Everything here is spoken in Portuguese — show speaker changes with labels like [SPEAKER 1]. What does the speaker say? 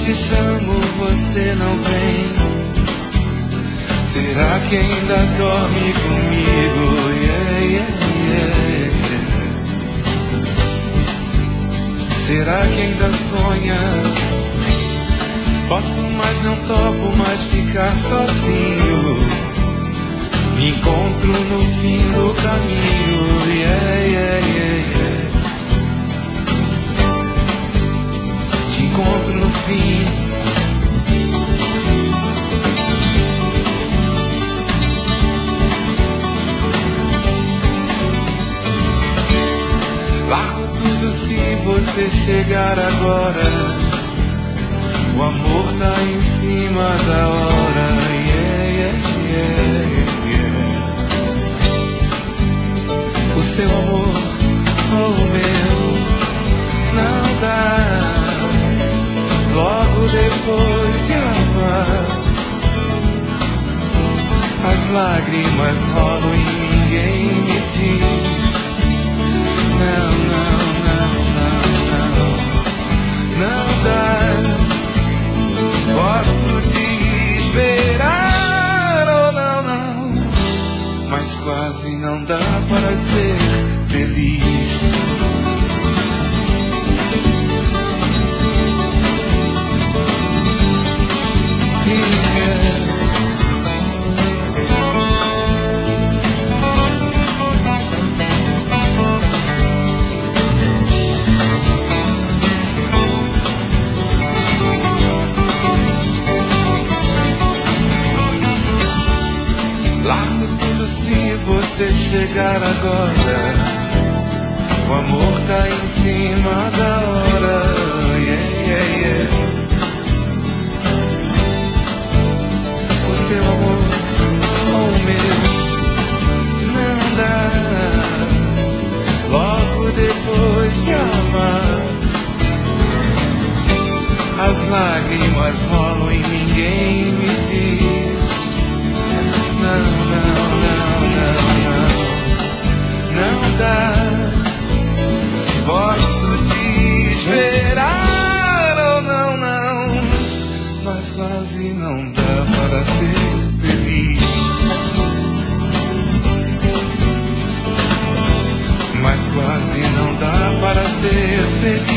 [SPEAKER 1] te chamo, você não vem. Será que ainda dorme comigo? Yeah, yeah, yeah, yeah. Será que ainda sonha? Posso, mas não topo mais ficar sozinho. Me encontro no fim do caminho. Yeah, yeah, yeah, yeah. Te encontro no fim. Largo tudo se você chegar agora. O amor tá em cima da hora. Yeah, yeah, yeah, yeah. O seu amor ou o meu não dá. Logo depois de amar, as lágrimas rolam e ninguém me diz. Não, não, não, não, não. Não dá. Posso te esperar ou não, não. Mas quase não dá para ser feliz.
[SPEAKER 2] Largo tudo se você chegar agora. O amor tá em cima da hora. Yeah, yeah, yeah. O seu amor ou o meu não dá. Logo depois de amar, as lágrimas rolam e ninguém me diz. Não, não, não, não, não. Não dá. Posso te esperar ou não, não. Mas quase não dá para ser feliz. Mas quase não dá para ser feliz.